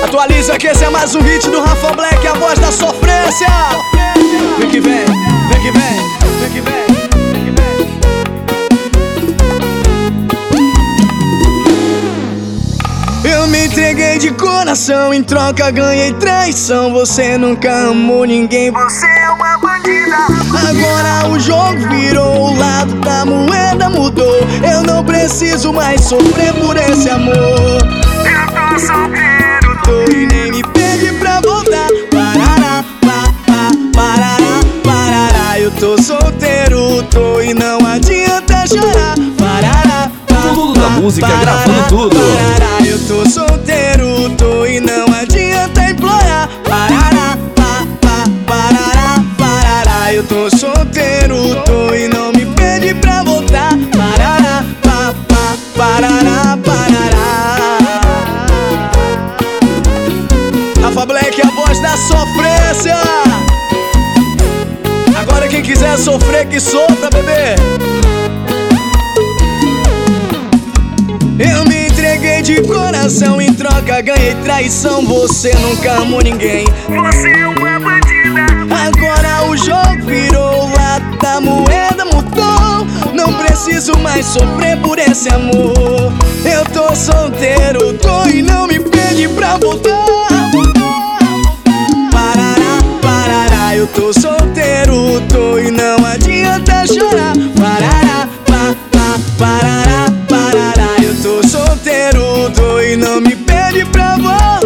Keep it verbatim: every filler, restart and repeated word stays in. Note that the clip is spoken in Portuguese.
Atualiza que esse é mais um hit do Rafa Black, a voz da sofrência. Vem que vem, vem que vem, vem que vem, vem que vem. Eu me entreguei de coração, em troca ganhei traição. Você nunca amou ninguém, você é uma bandida. Agora o jogo virou, o lado da moeda mudou. Eu não preciso mais sofrer por esse amor. Eu tô solteiro, tô e nem me pede pra voltar. Parará, pa, pa, parará, parará. Eu tô solteiro, tô e não adianta chorar. Parará, pa, tudo da música, parará, gravando tudo. Parará. Eu tô solteiro, tô e não adianta implorar. Parará, pa, pa, parará, parará. Eu tô solteiro, tô e não me pede pra voltar. Parará, pa, pa, parará, parará. Rafa Black, a voz da sofrência. Agora quem quiser sofrer, que sofra, bebê. Eu me entreguei de coração, em troca ganhei traição. Você nunca amou ninguém, você é uma bandida. Agora o jogo virou, o lado da moeda mudou. Não preciso mais sofrer por esse amor. Eu tô solteiro, tô e não me pede pra voltar. Parará, parará. Eu tô solteiro, tô e não adianta chorar. Parará, pa, pa, parará, parará. Eu tô solteiro, tô e não me pede pra voltar.